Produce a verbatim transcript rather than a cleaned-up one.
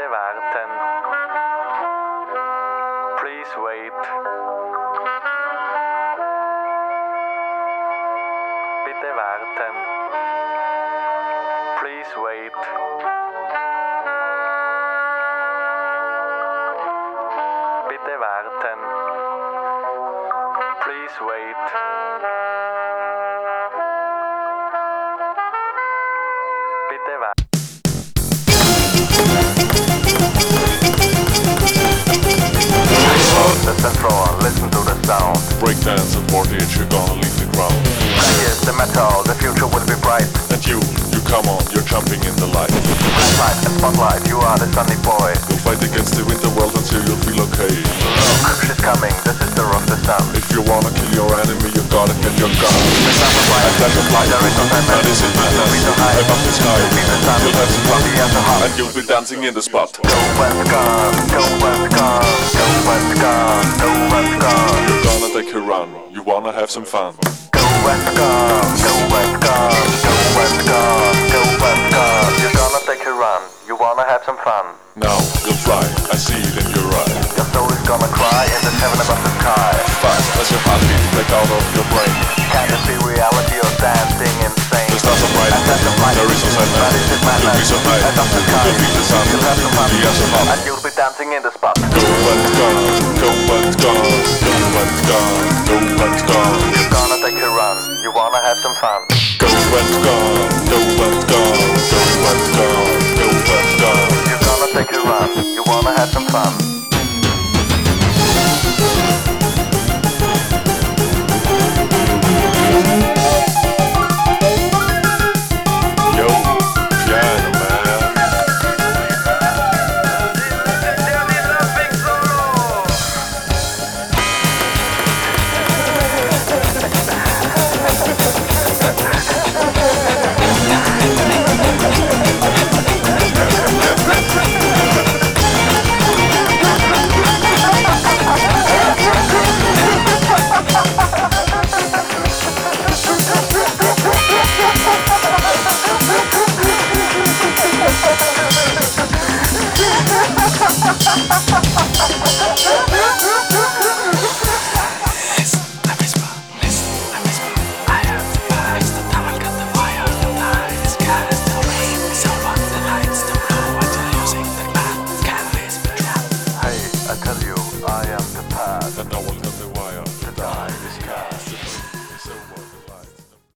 warten. Please wait. Bitte warten. Please wait. Bitte warten. Please wait. Bitte warten. The central, listen to the sound. Breakdance at forty age, you're gonna leave the ground. Here's the metal, the future will be bright. And you, you come on, you're jumping in the light. Light and spotlight, you are the sunny boy. You'll fight against the winter world until you'll feel okay. Look, she's coming, the sister of the sun. If you wanna kill your enemy, you gotta get your gun. The sun will fly, A flash of light, there is no time. that is it, man. You'll be so high, Above the sky, you'll be the sun. you'll have some fun, You'll be at the heart. and you'll be dancing in the spot. Go West Gun, go West Gun, go West Gun, go West Gun. You're gonna take a run, you wanna have some fun. Go West Gun, go West Gun, go West Gun, go West Gun. You're gonna take a run, you wanna have some fun. Now, you'll fly, I see it in your eye. Your soul is gonna cry in the heaven above the sky. Fast as your heartbeat break out of your brain. Can you see reality or dancing insane? The stars are bright, And that's the light. there is no sadness. That is it, madness. You'll be so high, And up the sky. you'll feel the sun, You'll have some fun. the air so hot. And you'll be dancing in the spot. Go and gone, go and gone, go and gone, go and gone. You're gonna take a run, you wanna have some fun. Go and gone, go and gone, go and gone, go and gone. You're gonna take a run, you wanna have some fun.